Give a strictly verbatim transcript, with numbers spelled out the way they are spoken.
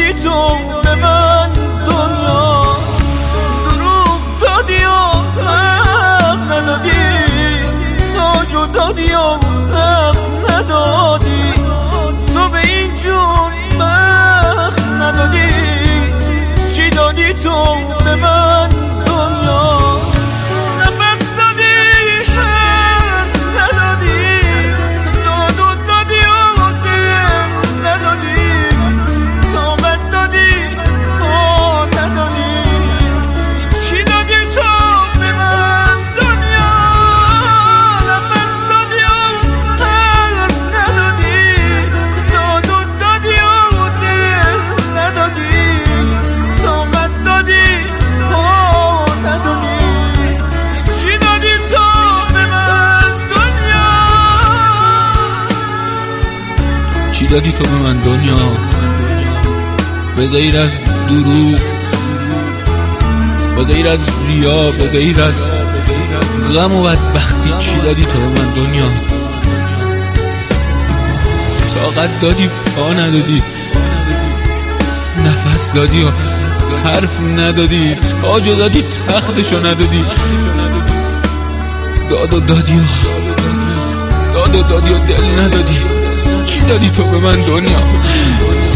دادی تو به من دنیا؟ دروغ دادی و حق ندادی، تاج دادی و تخت ندادی، تو به این جون بخت ندادی. چی دادی تو به من دنیا؟ نفس دادی حرف ندادی، داد و دادی و دل ندادی، طاقت دادی پا ندادی. چی دادی تو به من دنیا؟ نفس دادی و حرف ندادی، داد و دادی و دل ندادی، طاقت دادی پا ندادی. چی دادی تو به من دنیا؟ چی دادی تو به من دنیا؟ به غیر از دروغ، به غیر از ریا، به غیر از غم و بدبختی، چی دادی تو به من دنیا؟ طاقت دادی پا ندادی، نفس دادی و حرف ندادی، تاج دادی تختشو ندادی، داد و دادی و داد و دادی و دل ندادی. چی دادی تو به من دنیا؟